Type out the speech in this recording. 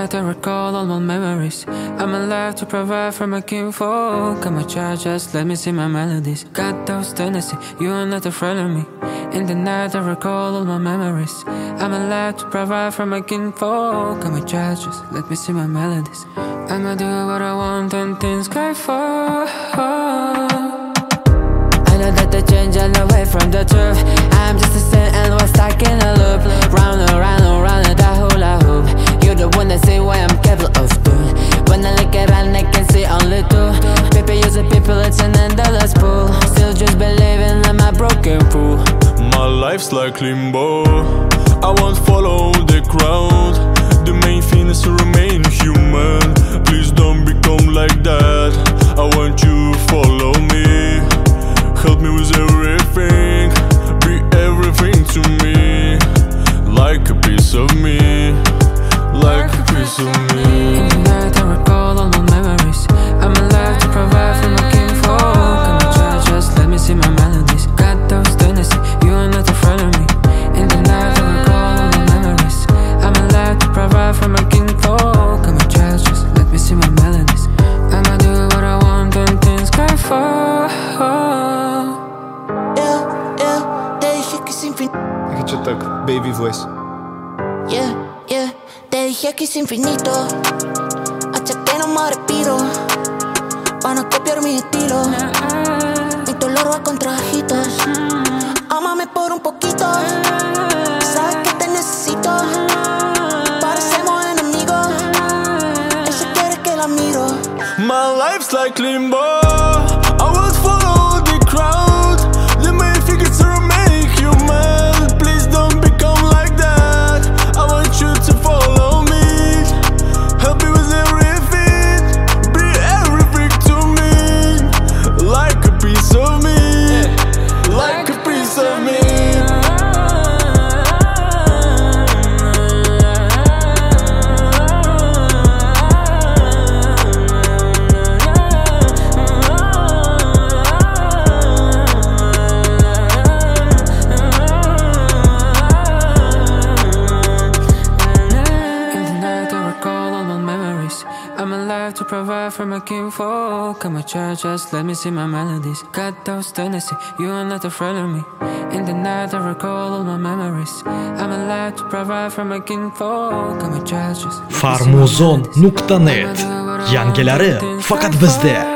night I recall all my memories. I'm alive to provide for my kinfolk. I'm a child, just let me sing my melodies. Got those tendencies, you are not a friend of me. In the night I recall all my memories. I'm alive to provide for my kinfolk. I'm a child, just let me sing my melodies. I'ma do what I want and things cry for. I know that the change and away from the truth. I'm just a sin and we're stuck in a loop. Round and round and round and that hula hoop. You're the one that say what I'm capable of doing. When I look around I can see only two. People use the people, it's an endless pool. Still just believing I'm a broken fool. My life's like limbo, I won't follow the crowd. The main thing is to remain human. Please don't become like that. I want you to follow me. Help me with everything. Be everything to me. Like a piece of me. Like a piece of me. In the night I recall all my memories. I'm alive to provide for my kinfolk. I'm a child, just let me see my melodies. Got those tendencies, you are not a friend of me. In the night I recall all my memories. I'm alive to provide for my kinfolk. I'm a child, just let me see my melodies. I'ma do what I want and things cry for. Что так, baby voice. Te dije que es infinito, hasta que no me respiro. Van a copiar mi estilo, mi dolor va con trajitos. Ámame por un poquito, sabes que te necesito. Parecemos enemigos, él se quiere que la miro. My life's like limbo, I won't follow the crowd. The main thing is to remain human. Please don't become like that. I want you to follow me. Help me with everything. Be everything to me. Like a piece of me. Like a piece of me. I'm alive to provide for my kinfolk. I'm a child, just let me sing my melodies. Got those tendencies, you are not a friend of me. In the night I recall all my memories. I'm alive to provide for my kinfolk. I'm a child, just Farmuzon.net. Yangilari faqat bizda.